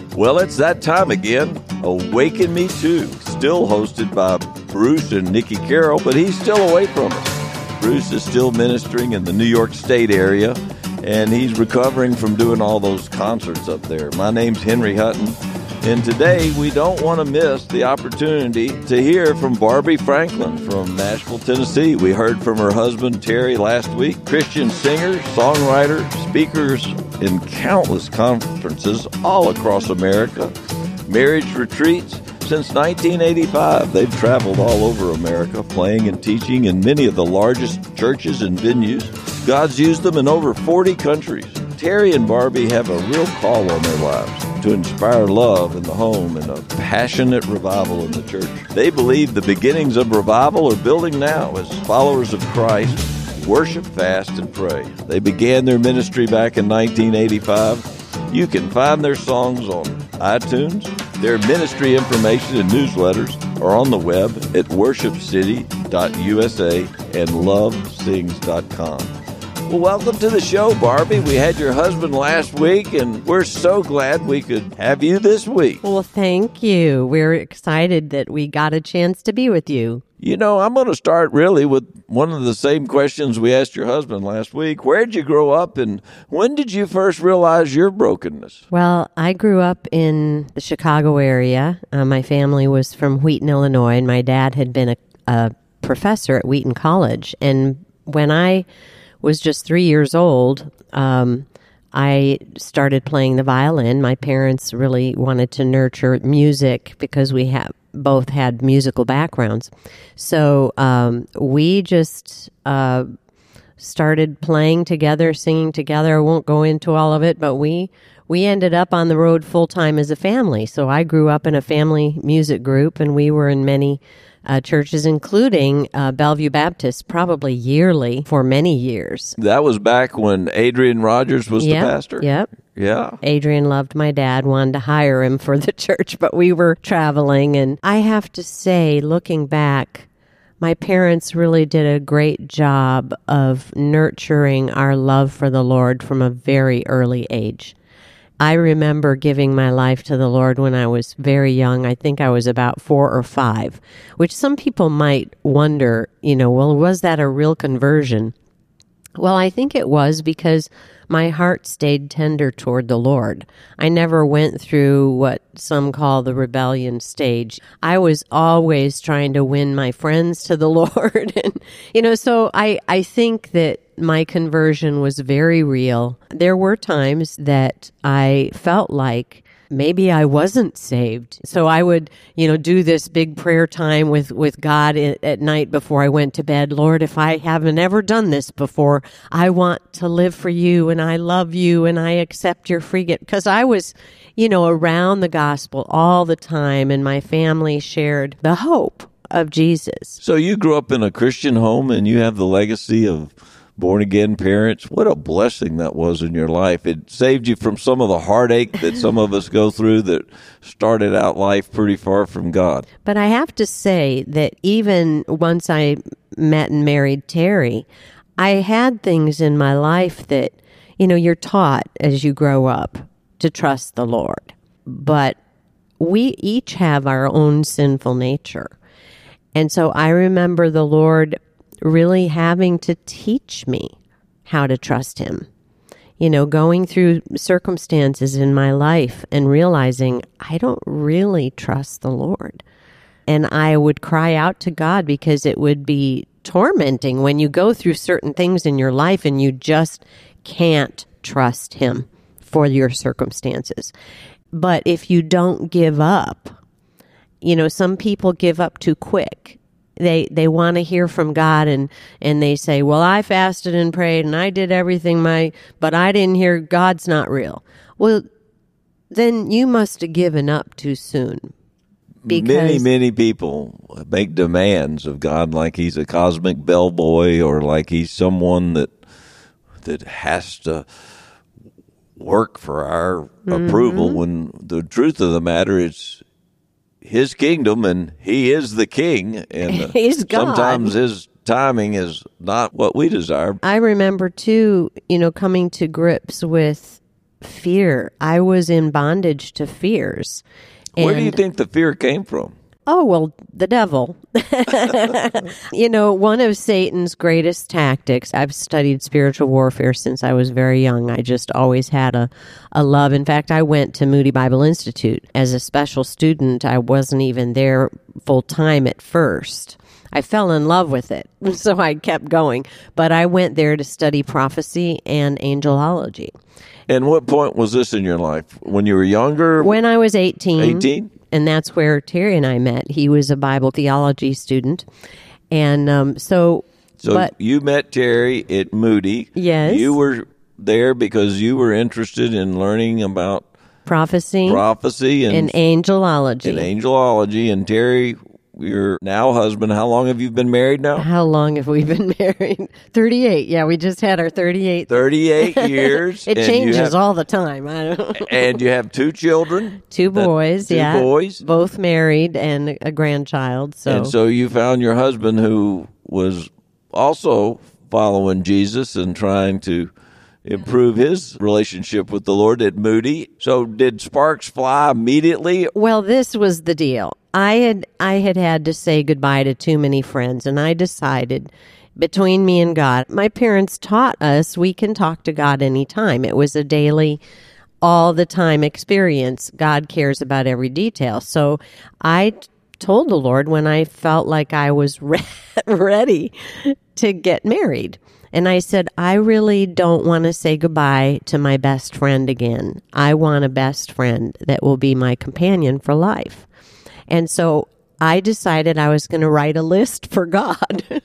Well, it's that time again. Awaken Me Too, still hosted by Bruce and Nikki Carroll, but he's still away from us. Bruce is still ministering in the New York State area, and he's recovering from doing all those concerts up there. My name's Henry Hutton, and today we don't want to miss the opportunity to hear from Barbie Franklin from Nashville, Tennessee. We heard from her husband, Terry, last week. Christian singer, songwriter, speakers in countless conferences all across America. Marriage retreats. Since 1985, they've traveled all over America, playing and teaching in many of the largest churches and venues. God's used them in over 40 countries. Terry and Barbie have a real call on their lives to inspire love in the home and a passionate revival in the church. They believe the beginnings of revival are building now as followers of Christ worship, fast, and pray. They began their ministry back in 1985. You can find their songs on iTunes. Their ministry information and newsletters are on the web at worshipcity.usa and lovesings.com. Well, welcome to the show, Barbie. We had your husband last week, and we're so glad we could have you this week. Well, thank you. We're excited that we got a chance to be with you. You know, I'm going to start really with one of the same questions we asked your husband last week. Where did you grow up, and when did you first realize your brokenness? Well, I grew up in the Chicago area. My family was from Wheaton, Illinois, and my dad had been a professor at Wheaton College. And when I was just 3 years old, I started playing the violin. My parents really wanted to nurture music because we both had musical backgrounds. So we just started playing together, singing together. I won't go into all of it, but we ended up on the road full-time as a family. So I grew up in a family music group, and we were in many churches, including Bellevue Baptist, probably yearly for many years. That was back when Adrian Rogers was the pastor? Yep. Yeah. Adrian loved my dad, wanted to hire him for the church, but we were traveling. And I have to say, looking back, my parents really did a great job of nurturing our love for the Lord from a very early age. I remember giving my life to the Lord when I was very young. I think I was about 4 or 5, which some people might wonder, well, was that a real conversion? Well, I think it was because my heart stayed tender toward the Lord. I never went through what some call the rebellion stage. I was always trying to win my friends to the Lord. And, so I think that my conversion was very real. There were times that I felt like maybe I wasn't saved. So I would, do this big prayer time with God at night before I went to bed. Lord, if I haven't ever done this before, I want to live for you, and I love you, and I accept your free gift. Because I was, around the gospel all the time, and my family shared the hope of Jesus. So you grew up in a Christian home, and you have the legacy of born-again parents. What a blessing that was in your life. It saved you from some of the heartache that some of us go through that started out life pretty far from God. But I have to say that even once I met and married Terry, I had things in my life that, you're taught as you grow up to trust the Lord. But we each have our own sinful nature. And so I remember the Lord really having to teach me how to trust him. Going through circumstances in my life and realizing I don't really trust the Lord. And I would cry out to God because it would be tormenting when you go through certain things in your life and you just can't trust him for your circumstances. But if you don't give up, some people give up too quick. They want to hear from God and they say, well, I fasted and prayed and I did everything but I didn't hear God's not real. Well, then you must have given up too soon. Because many people make demands of God like he's a cosmic bellboy or like he's someone that has to work for our approval, when the truth of the matter is his kingdom, and he is the king, and he's God. Sometimes his timing is not what we desire. I remember too, coming to grips with fear. I was in bondage to fears. Where do you think the fear came from? Oh, well, the devil. One of Satan's greatest tactics, I've studied spiritual warfare since I was very young. I just always had a love. In fact, I went to Moody Bible Institute as a special student. I wasn't even there full time at first. I fell in love with it, so I kept going. But I went there to study prophecy and angelology. And what point was this in your life? When you were younger? When I was 18. 18? And that's where Terry and I met. He was a Bible theology student. And So you met Terry at Moody. Yes. You were there because you were interested in learning about prophecy and angelology. And Terry, your now husband, how long have you been married now? How long have we been married? 38. Yeah, we just had our 38th. 38 years. It changes all the time. I don't And you have 2 children? 2 boys, Two boys? Both married and a grandchild. And so you found your husband who was also following Jesus and trying to improve his relationship with the Lord at Moody. So did sparks fly immediately? Well, this was the deal. I had to say goodbye to too many friends, and I decided between me and God, my parents taught us we can talk to God anytime. It was a daily, all the time experience. God cares about every detail. So I told the Lord when I felt like I was ready to get married. And I said, I really don't want to say goodbye to my best friend again. I want a best friend that will be my companion for life. And so I decided I was going to write a list for God.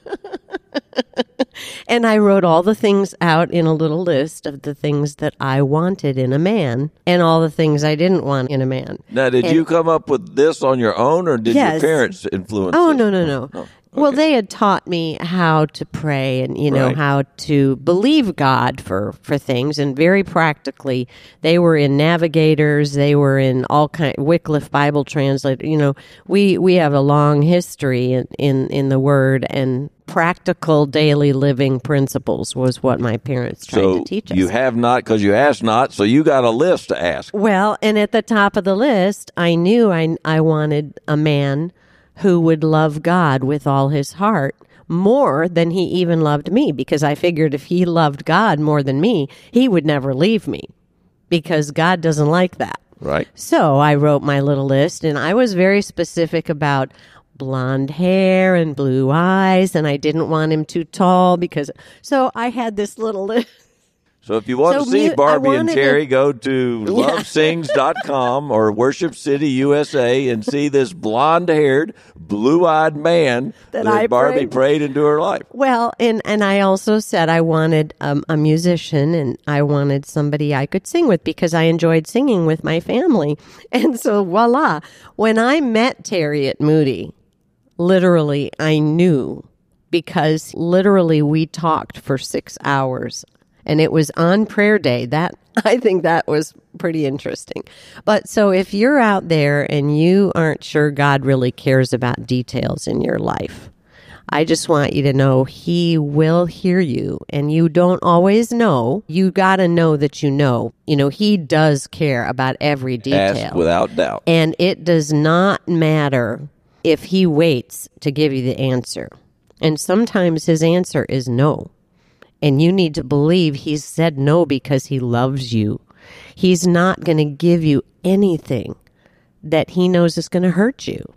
And I wrote all the things out in a little list of the things that I wanted in a man and all the things I didn't want in a man. Now, did you come up with this on your own, or did your parents influence Oh, this? No. Okay. Well, they had taught me how to pray and, Right. how to believe God for things. And very practically, they were in Navigators. They were in all kind Wycliffe Bible Translator. We have a long history in the Word, and practical daily living principles was what my parents tried to teach us. You have not because you asked not, so you got a list to ask. Well, and at the top of the list, I knew I wanted a man who would love God with all his heart more than he even loved me, because I figured if he loved God more than me, he would never leave me, because God doesn't like that. Right. So I wrote my little list, and I was very specific about blonde hair and blue eyes, and I didn't want him too tall so I had this little list. So if you want to see Barbie and Terry, go to lovesings.com or Worship City, USA, and see this blonde-haired, blue-eyed man that Barbie prayed into her life. Well, and I also said I wanted a musician, and I wanted somebody I could sing with because I enjoyed singing with my family. And so, voila, when I met Terry at Moody, literally I knew, because literally we talked for 6 hours. And it was on prayer day. I think that was pretty interesting. But so if you're out there and you aren't sure God really cares about details in your life, I just want you to know he will hear you. And you don't always know. You got to know that you know. He does care about every detail. Ask without doubt. And it does not matter if he waits to give you the answer. And sometimes his answer is no. And you need to believe he said no because he loves you. He's not going to give you anything that he knows is going to hurt you.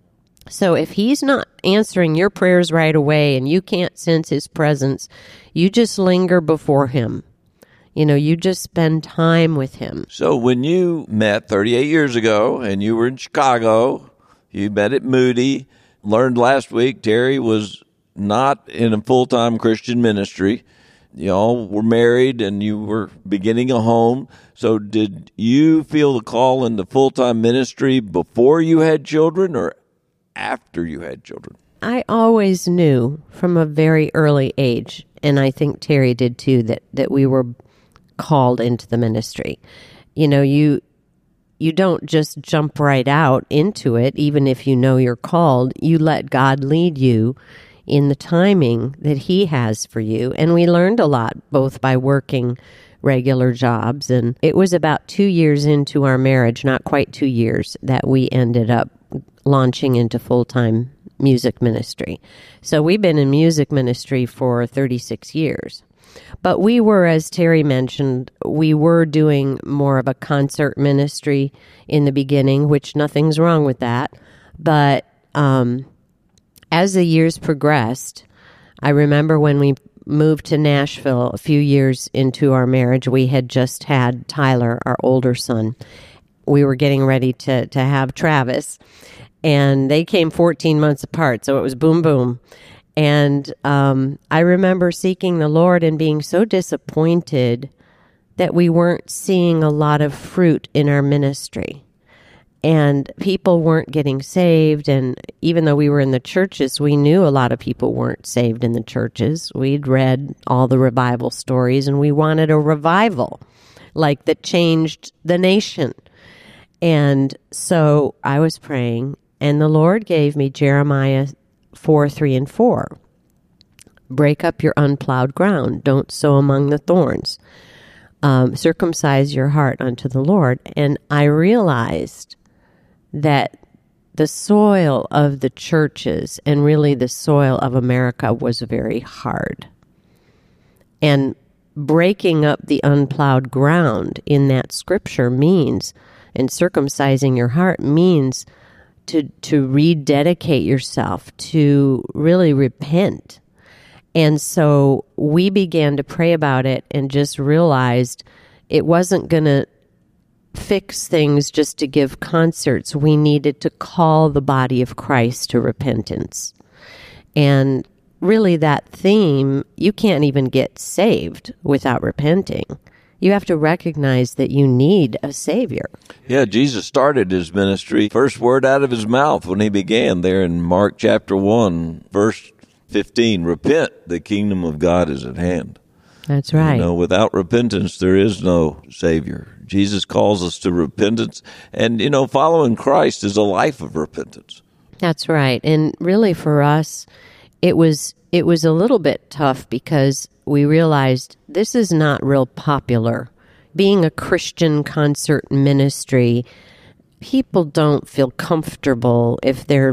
So if he's not answering your prayers right away and you can't sense his presence, you just linger before him. You just spend time with him. So when you met 38 years ago and you were in Chicago, you met at Moody, learned last week Terry was not in a full-time Christian ministry. You all were married and you were beginning a home. So did you feel the call into full-time ministry before you had children or after you had children? I always knew from a very early age, and I think Terry did too, that we were called into the ministry. You don't just jump right out into it, even if you know you're called. You let God lead you in the timing that he has for you. And we learned a lot, both by working regular jobs. And it was about 2 years into our marriage, not quite 2 years, that we ended up launching into full-time music ministry. So we've been in music ministry for 36 years. But we were, as Terry mentioned, we were doing more of a concert ministry in the beginning, which nothing's wrong with that. But as the years progressed, I remember when we moved to Nashville a few years into our marriage, we had just had Tyler, our older son. We were getting ready to have Travis, and they came 14 months apart, so it was boom, boom. And I remember seeking the Lord and being so disappointed that we weren't seeing a lot of fruit in our ministry. And people weren't getting saved. And even though we were in the churches, we knew a lot of people weren't saved in the churches. We'd read all the revival stories, and we wanted a revival, like that changed the nation. And so I was praying, and the Lord gave me Jeremiah 4:3-4. Break up your unplowed ground. Don't sow among the thorns. Circumcise your heart unto the Lord. And I realized that the soil of the churches and really the soil of America was very hard. And breaking up the unplowed ground in that scripture means, and circumcising your heart means to rededicate yourself, to really repent. And so we began to pray about it and just realized it wasn't going to fix things just to give concerts. We needed to call the body of Christ to repentance. And really that theme, you can't even get saved without repenting. You have to recognize that you need a Savior. Yeah, Jesus started his ministry, first word out of his mouth when he began there in Mark chapter 1, verse 15, repent, the kingdom of God is at hand. That's right. You know, without repentance, there is no Savior. Jesus calls us to repentance, and, you know, following Christ is a life of repentance. That's right. And really for us, it was a little bit tough because we realized this is not real popular. Being a Christian concert ministry, people don't feel comfortable if they're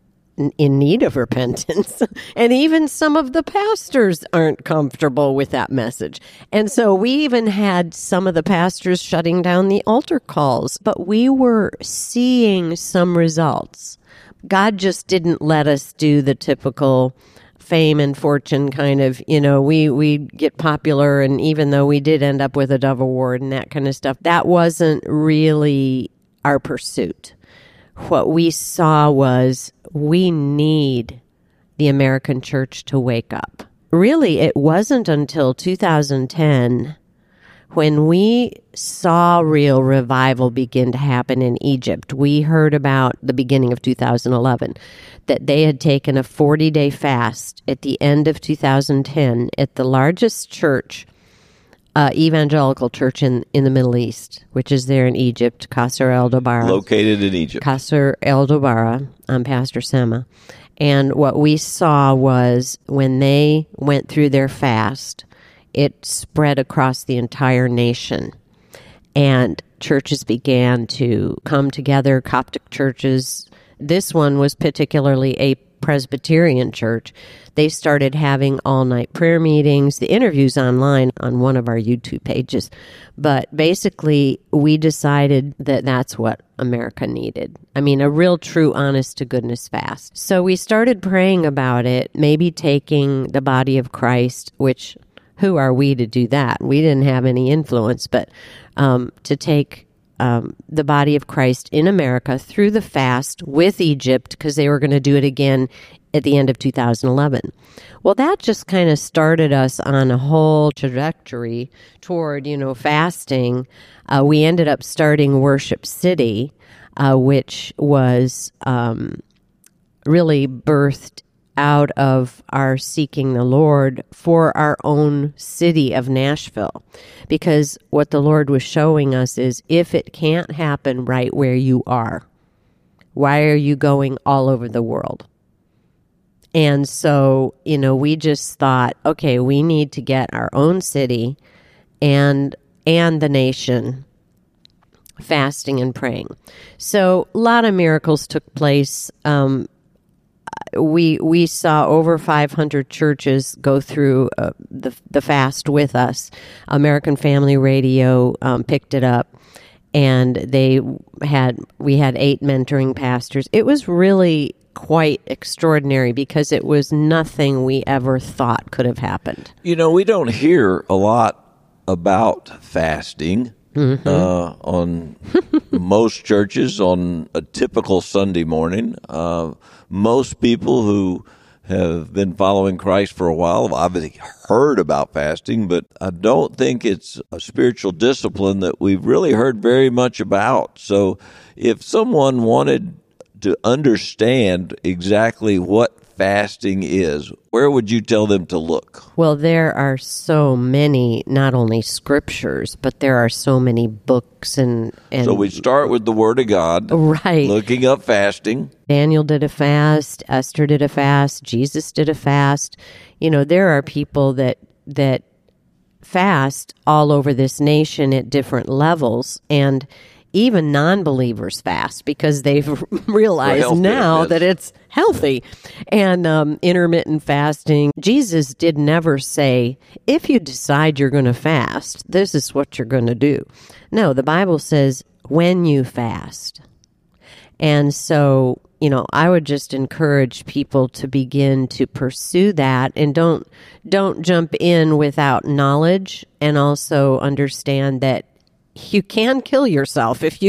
in need of repentance. And even some of the pastors aren't comfortable with that message. And so we even had some of the pastors shutting down the altar calls. But we were seeing some results. God just didn't let us do the typical fame and fortune kind of, you know, we get popular, and even though we did end up with a Dove Award and that kind of stuff, that wasn't really our pursuit. What we saw was we need the American church to wake up. Really, it wasn't until 2010 when we saw real revival begin to happen in Egypt. We heard about the beginning of 2011, that they had taken a 40-day fast at the end of 2010 at the largest church, evangelical church in the Middle East, which is there in Egypt, Qasr el-Dobara. Located in Egypt. Qasr el-Dobara. I'm Pastor Sema. And what we saw was when they went through their fast, it spread across the entire nation. And churches began to come together, Coptic churches. This one was particularly a Presbyterian church. They started having all-night prayer meetings. The interview's online on one of our YouTube pages. But basically, we decided that that's what America needed. I mean, a real, true, honest-to-goodness fast. So we started praying about it, maybe taking the body of Christ, which, who are we to do that? We didn't have any influence, but to take the body of Christ in America through the fast with Egypt, because they were going to do it again at the end of 2011. Well, that just kind of started us on a whole trajectory toward, fasting. We ended up starting Worship City, which was really birthed out of our seeking the Lord for our own city of Nashville. Because what the Lord was showing us is, if it can't happen right where you are, why are you going all over the world? And so, we just thought, okay, we need to get our own city and the nation, fasting and praying. So a lot of miracles took place. We saw over 500 churches go through the fast with us. American Family Radio picked it up, and we had 8 mentoring pastors. It was really quite extraordinary because it was nothing we ever thought could have happened. You know, we don't hear a lot about fasting on most churches on a typical Sunday morning. Most people who have been following Christ for a while have obviously heard about fasting, but I don't think it's a spiritual discipline that we've really heard very much about. So if someone wanted to understand exactly what fasting is, where would you tell them to look? Well, there are so many, not only scriptures, but there are so many books and So we start with the Word of God, right. Looking up fasting. Daniel did a fast, Esther did a fast, Jesus did a fast. You know, there are people that fast all over this nation at different levels, and even non-believers fast because they've realized now that it's healthy. And intermittent fasting, Jesus did never say, if you decide you're going to fast, this is what you're going to do. No, the Bible says, when you fast. And so, you know, I would just encourage people to begin to pursue that, and don't jump in without knowledge, and also understand that you can kill yourself if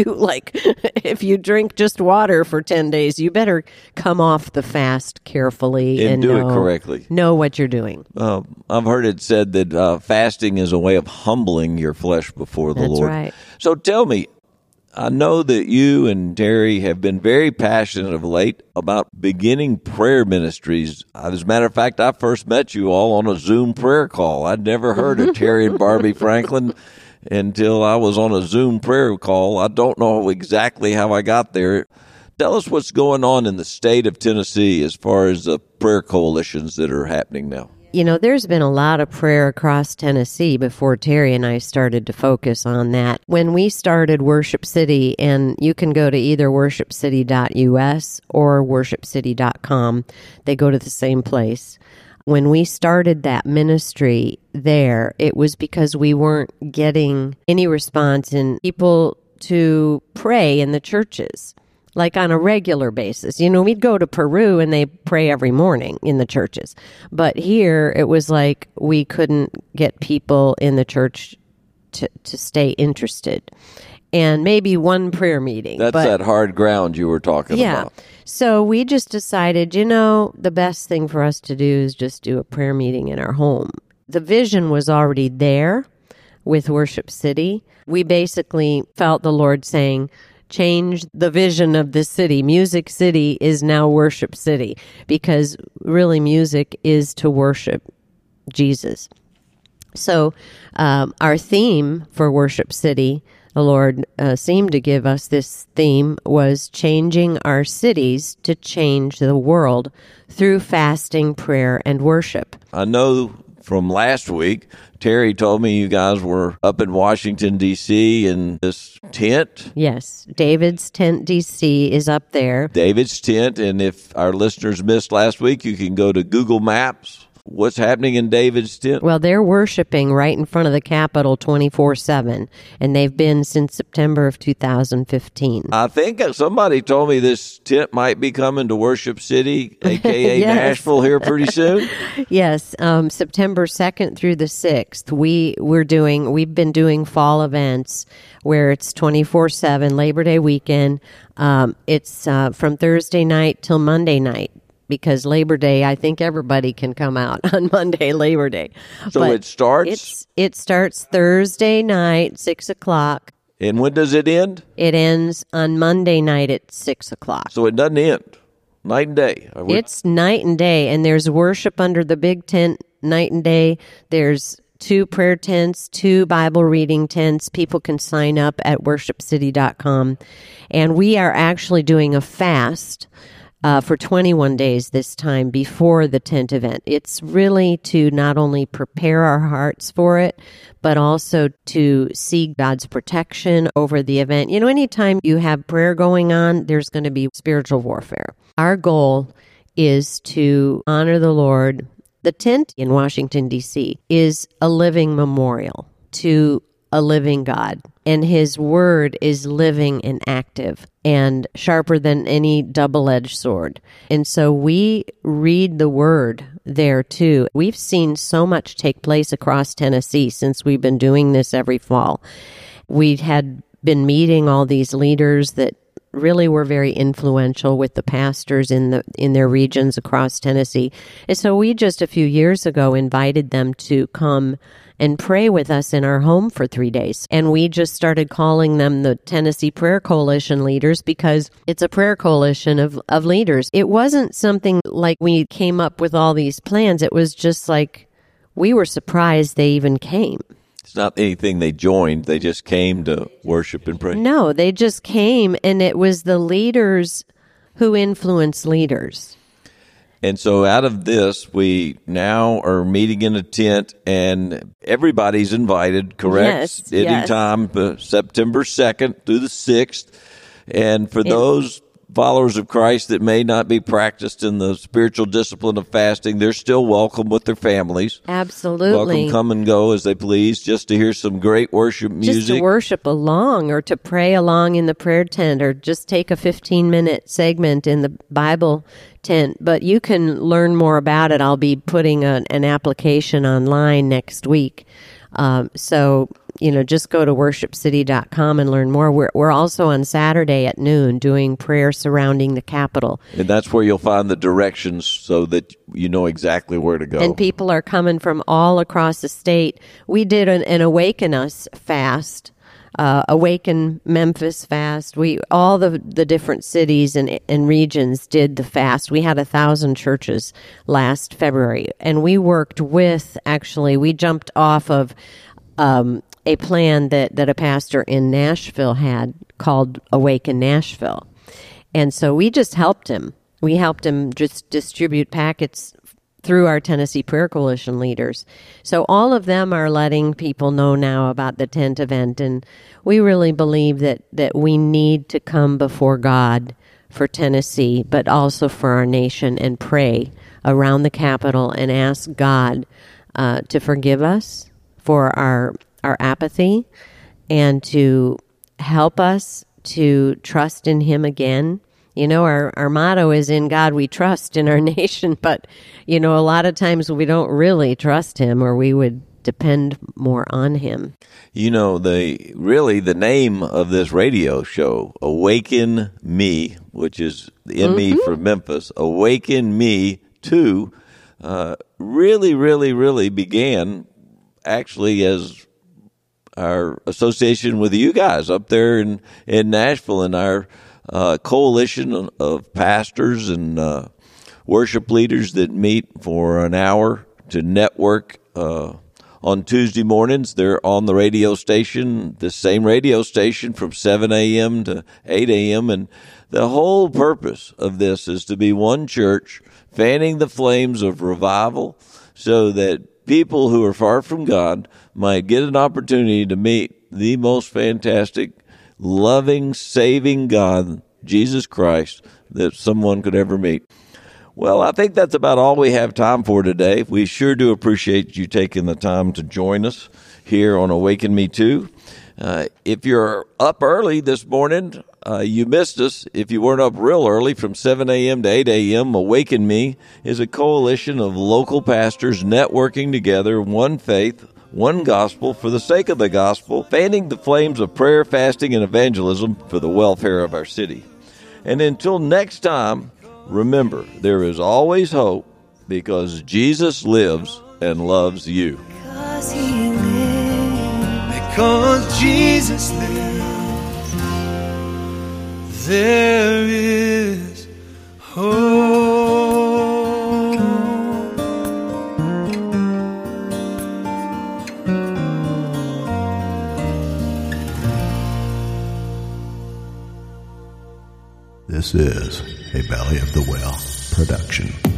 you drink just water for 10 days. You better come off the fast carefully and do it correctly. Know what you're doing. I've heard it said that fasting is a way of humbling your flesh before the Lord. That's right. So tell me, I know that you and Terry have been very passionate of late about beginning prayer ministries. As a matter of fact, I first met you all on a Zoom prayer call. I'd never heard of Terry and Barbie Franklin until I was on a Zoom prayer call. I don't know exactly how I got there. Tell us what's going on in the state of Tennessee as far as the prayer coalitions that are happening now. You know, there's been a lot of prayer across Tennessee before Terry and I started to focus on that. When we started Worship City, and you can go to either worshipcity.us or worshipcity.com, they go to the same place. When we started that ministry there, it was because we weren't getting any response in people to pray in the churches, like on a regular basis. You know, we'd go to Peru and they pray every morning in the churches. But here it was like we couldn't get people in the church to stay interested. And maybe one prayer meeting. That's that hard ground you were talking about. So we just decided, you know, the best thing for us to do is just do a prayer meeting in our home. The vision was already there with Worship City. We basically felt the Lord saying, change the vision of the city. Music City is now Worship City, because really music is to worship Jesus. So our theme for Worship City, the Lord seemed to give us this theme, was changing our cities to change the world through fasting, prayer, and worship. I know from last week, Terry told me you guys were up in Washington, D.C. in this tent. Yes, David's Tent D.C. is up there. David's Tent, and if our listeners missed last week, you can go to Google Maps. What's happening in David's Tent? Well, they're worshiping right in front of the Capitol 24/7, and they've been since September of 2015. I think somebody told me this tent might be coming to Worship City, a.k.a. Yes. Nashville, here pretty soon. Yes, September 2nd through the 6th, we've been doing fall events where it's 24/7, Labor Day weekend. It's from Thursday night till Monday night. Because Labor Day, I think everybody can come out on Monday, Labor Day. So but it starts? It starts Thursday night, 6 o'clock. And when does it end? It ends on Monday night at 6 o'clock. So it doesn't end. Night and day. It's night and day, and there's worship under the big tent night and day. There's 2 prayer tents, 2 Bible reading tents. People can sign up at worshipcity.com. And we are actually doing a fast for 21 days this time before the tent event. It's really to not only prepare our hearts for it, but also to see God's protection over the event. You know, anytime you have prayer going on, there's going to be spiritual warfare. Our goal is to honor the Lord. The tent in Washington, D.C. is a living memorial to a living God, and His Word is living and active and sharper than any double-edged sword. And so we read the Word there too. We've seen so much take place across Tennessee since we've been doing this every fall. We had been meeting all these leaders that really were very influential with the pastors in their regions across Tennessee. And so we just a few years ago invited them to come and pray with us in our home for 3 days. And we just started calling them the Tennessee Prayer Coalition leaders because it's a prayer coalition of leaders. It wasn't something like we came up with all these plans. It was just like we were surprised they even came. It's not anything they joined. They just came to worship and pray. No, they just came, and it was the leaders who influence leaders. And so out of this, we now are meeting in a tent, and everybody's invited, correct? Yes. Anytime, September 2nd through the 6th. And for those followers of Christ that may not be practiced in the spiritual discipline of fasting, they're still welcome with their families. Absolutely. Welcome, come and go as they please, just to hear some great worship music. Just to worship along or to pray along in the prayer tent or just take a 15-minute segment in the Bible tent. But you can learn more about it. I'll be putting an application online next week. So, just go to worshipcity.com and learn more. We're also on Saturday at noon doing prayer surrounding the Capitol. And that's where you'll find the directions so that you know exactly where to go. And people are coming from all across the state. We did an Awaken Us fast, Awaken Memphis fast. All the different cities and regions did the fast. We had 1,000 churches last February. And we worked we jumped off of a plan that a pastor in Nashville had called Awaken Nashville. And so we just helped him. We helped him just distribute packets through our Tennessee Prayer Coalition leaders. So all of them are letting people know now about the tent event. And we really believe that we need to come before God for Tennessee, but also for our nation and pray around the Capitol and ask God to forgive us for our apathy and to help us to trust in Him again. Our motto is in God we trust in our nation, but, a lot of times we don't really trust Him, or we would depend more on Him. The name of this radio show, Awaken Me, which is ME for Memphis, Awaken Me Too, really, really, really began actually as our association with you guys up there in Nashville, and our coalition of pastors and worship leaders that meet for an hour to network on Tuesday mornings. They're on the radio station, the same radio station, from 7 a.m. to 8 a.m. And the whole purpose of this is to be one church, fanning the flames of revival so that people who are far from God might get an opportunity to meet the most fantastic, loving, saving God, Jesus Christ, that someone could ever meet. Well, I think that's about all we have time for today. We sure do appreciate you taking the time to join us here on Awaken Me Too. If you're up early this morning, you missed us. If you weren't up real early, from 7 a.m. to 8 a.m., Awaken Me is a coalition of local pastors networking together, one faith, one gospel, for the sake of the gospel, fanning the flames of prayer, fasting, and evangelism for the welfare of our city. And until next time, remember, there is always hope, because Jesus lives and loves you. Because He lives, because Jesus lives, there is hope. This This is a Valley of the Well production.